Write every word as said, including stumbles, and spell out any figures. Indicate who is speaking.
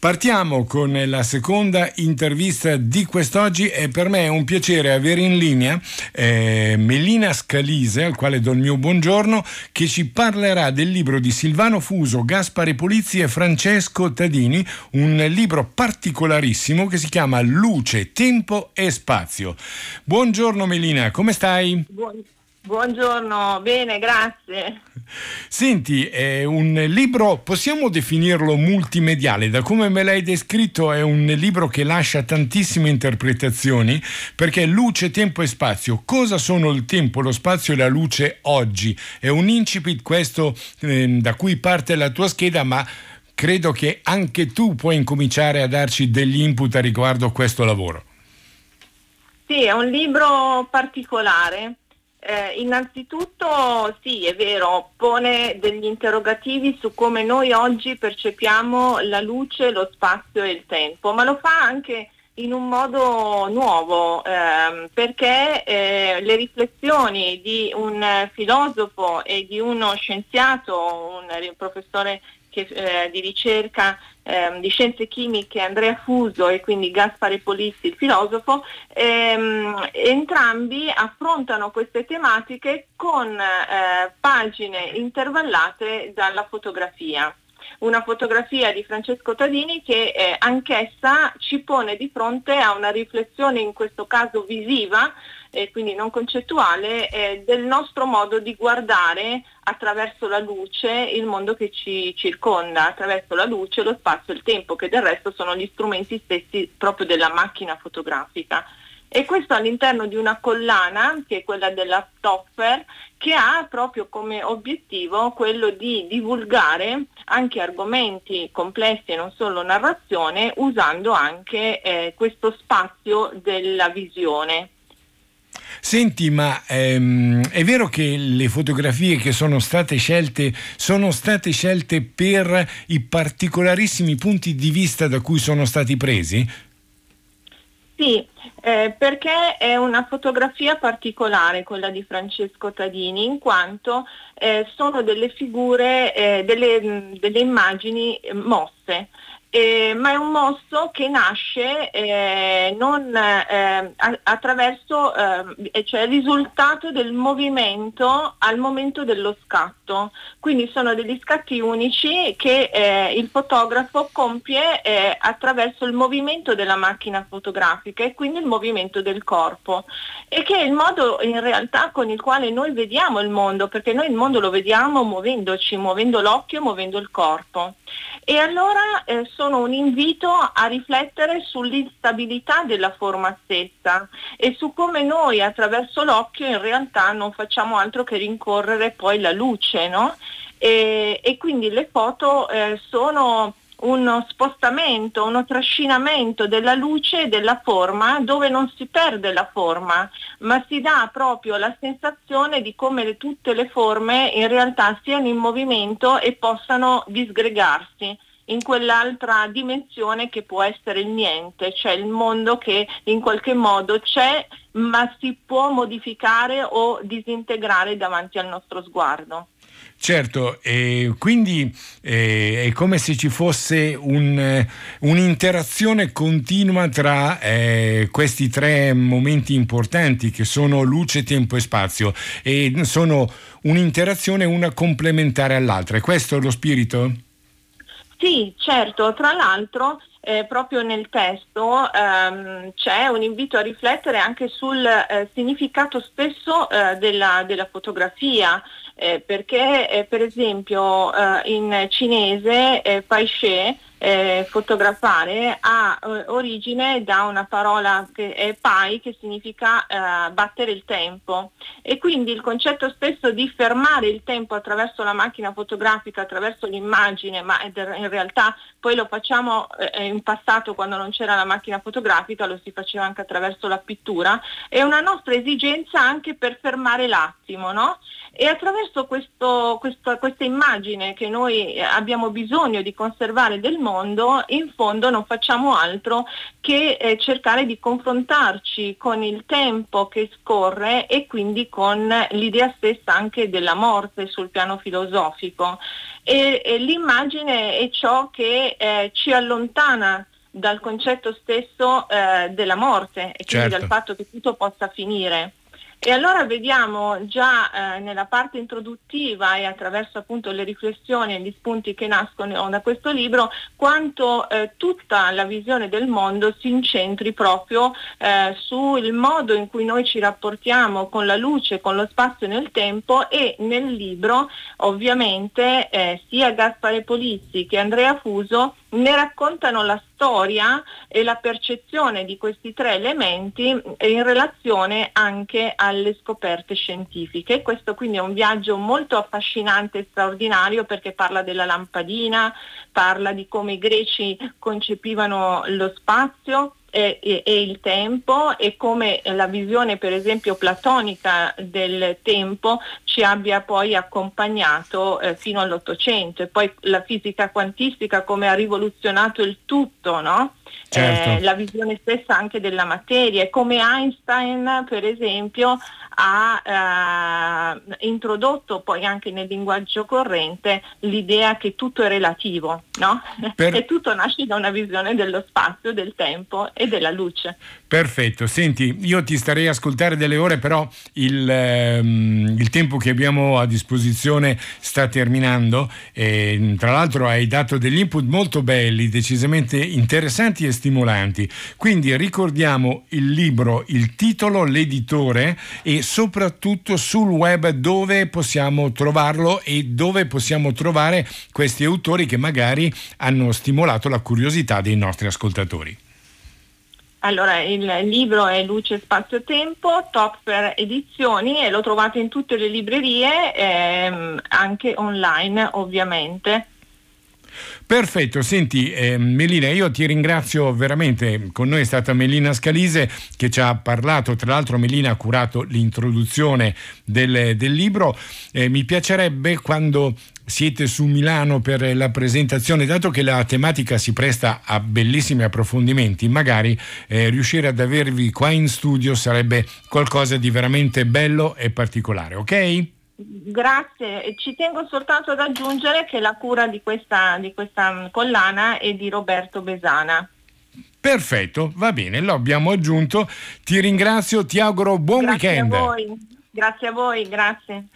Speaker 1: Partiamo con la seconda intervista di quest'oggi e per me è un piacere avere in linea eh, Melina Scalise, al quale do il mio buongiorno, che ci parlerà del libro di Silvano Fuso, Gaspare Polizzi e Francesco Tadini, un libro particolarissimo che si chiama Luce, Tempo e Spazio. Buongiorno Melina, come stai?
Speaker 2: Buon... Buongiorno, bene, grazie.
Speaker 1: Senti, è un libro, possiamo definirlo multimediale, da come me l'hai descritto è un libro che lascia tantissime interpretazioni, perché luce, tempo e spazio. Cosa sono il tempo, lo spazio e la luce oggi? È un incipit questo eh, da cui parte la tua scheda, ma credo che anche tu puoi incominciare a darci degli input a riguardo questo lavoro.
Speaker 2: Sì, è un libro particolare. Eh, innanzitutto sì, è vero, pone degli interrogativi su come noi oggi percepiamo la luce, lo spazio e il tempo, ma lo fa anche in un modo nuovo, ehm, perché eh, le riflessioni di un filosofo e di uno scienziato, un, un professore che, eh, di ricerca ehm, di scienze chimiche, Andrea Fuso, e quindi Gaspare Polizzi, il filosofo, ehm, entrambi affrontano queste tematiche con eh, pagine intervallate dalla fotografia. Una fotografia di Francesco Tadini che eh, anch'essa ci pone di fronte a una riflessione, in questo caso visiva, e quindi non concettuale, eh, del nostro modo di guardare attraverso la luce il mondo che ci circonda, attraverso la luce, lo spazio e il tempo, che del resto sono gli strumenti stessi proprio della macchina fotografica. E questo all'interno di una collana, che è quella della Stoffer, che ha proprio come obiettivo quello di divulgare anche argomenti complessi e non solo narrazione, usando anche eh, questo spazio della visione.
Speaker 1: Senti, ma ehm, è vero che le fotografie che sono state scelte sono state scelte per i particolarissimi punti di vista da cui sono stati presi?
Speaker 2: Sì, eh, perché è una fotografia particolare quella di Francesco Tadini, in quanto eh, sono delle figure, eh, delle, delle immagini mosse. Eh, ma è un mosso che nasce eh, non, eh, attraverso, eh, cioè il risultato del movimento al momento dello scatto. Quindi sono degli scatti unici che eh, il fotografo compie eh, attraverso il movimento della macchina fotografica e quindi il movimento del corpo, e che è il modo in realtà con il quale noi vediamo il mondo, perché noi il mondo lo vediamo muovendoci, muovendo l'occhio, muovendo il corpo. E allora eh, sono un invito a riflettere sull'instabilità della forma stessa e su come noi attraverso l'occhio in realtà non facciamo altro che rincorrere poi la luce, no? E, e quindi le foto eh, sono uno spostamento, uno trascinamento della luce e della forma, dove non si perde la forma, ma si dà proprio la sensazione di come le, tutte le forme in realtà siano in movimento e possano disgregarsi in quell'altra dimensione che può essere il niente, cioè il mondo che in qualche modo c'è, ma si può modificare o disintegrare davanti al nostro sguardo.
Speaker 1: Certo, e quindi eh, è come se ci fosse un, eh, un'interazione continua tra eh, questi tre momenti importanti che sono luce, tempo e spazio, e sono un'interazione una complementare all'altra. È questo lo spirito?
Speaker 2: Sì, certo, tra l'altro eh, proprio nel testo ehm, c'è un invito a riflettere anche sul eh, significato stesso eh, della, della fotografia, eh, perché eh, per esempio eh, in cinese eh, Paixé, eh, fotografare, ha eh, origine da una parola che è pai, che significa eh, battere il tempo, e quindi il concetto stesso di fermare il tempo attraverso la macchina fotografica, attraverso l'immagine, ma in realtà poi lo facciamo eh, in passato, quando non c'era la macchina fotografica lo si faceva anche attraverso la pittura, è una nostra esigenza anche per fermare l'attimo, no? E attraverso questo, questo, questa immagine che noi abbiamo bisogno di conservare del mondo, in fondo non facciamo altro che eh, cercare di confrontarci con il tempo che scorre e quindi con l'idea stessa anche della morte sul piano filosofico. e, e l'immagine è ciò che eh, ci allontana dal concetto stesso eh, della morte e quindi
Speaker 1: Certo.
Speaker 2: dal fatto che tutto possa finire. E allora vediamo già eh, nella parte introduttiva e attraverso appunto le riflessioni e gli spunti che nascono da questo libro quanto eh, tutta la visione del mondo si incentri proprio eh, sul modo in cui noi ci rapportiamo con la luce, con lo spazio nel tempo, e nel libro ovviamente eh, sia Gaspare Polizzi che Andrea Fuso ne raccontano la storia e la percezione di questi tre elementi in relazione anche alle scoperte scientifiche. Questo quindi è un viaggio molto affascinante e straordinario, perché parla della lampadina, parla di come i greci concepivano lo spazio e, e, e il tempo, e come la visione per esempio platonica del tempo ci abbia poi accompagnato eh, fino all'Ottocento, e poi la fisica quantistica come ha rivoluzionato il tutto, no?
Speaker 1: Certo.
Speaker 2: Eh, la visione stessa anche della materia, e come Einstein per esempio ha eh, introdotto poi anche nel linguaggio corrente l'idea che tutto è relativo, no?
Speaker 1: Per...
Speaker 2: E tutto nasce da una visione dello spazio, del tempo e della luce.
Speaker 1: Perfetto, senti, io ti starei a ascoltare delle ore, però il, ehm, il tempo che abbiamo a disposizione sta terminando, e tra l'altro hai dato degli input molto belli, decisamente interessanti e stimolanti. Quindi ricordiamo il libro, il titolo, l'editore e soprattutto sul web dove possiamo trovarlo e dove possiamo trovare questi autori che magari hanno stimolato la curiosità dei nostri ascoltatori.
Speaker 2: Allora, il libro è Luce, Spazio, Tempo, Topfer Edizioni, e lo trovate in tutte le librerie, ehm, anche online ovviamente.
Speaker 1: Perfetto, senti eh, Melina, io ti ringrazio veramente. Con noi è stata Melina Scalise che ci ha parlato, tra l'altro Melina ha curato l'introduzione del, del libro. Eh, mi piacerebbe, quando siete su Milano per la presentazione, dato che la tematica si presta a bellissimi approfondimenti, magari eh, riuscire ad avervi qua in studio sarebbe qualcosa di veramente bello e particolare, ok?
Speaker 2: Grazie, e ci tengo soltanto ad aggiungere che la cura di questa, di questa collana è di Roberto Besana.
Speaker 1: Perfetto, va bene, lo abbiamo aggiunto. Ti ringrazio, ti auguro buon
Speaker 2: Grazie
Speaker 1: weekend.
Speaker 2: Grazie a voi, grazie a voi, grazie.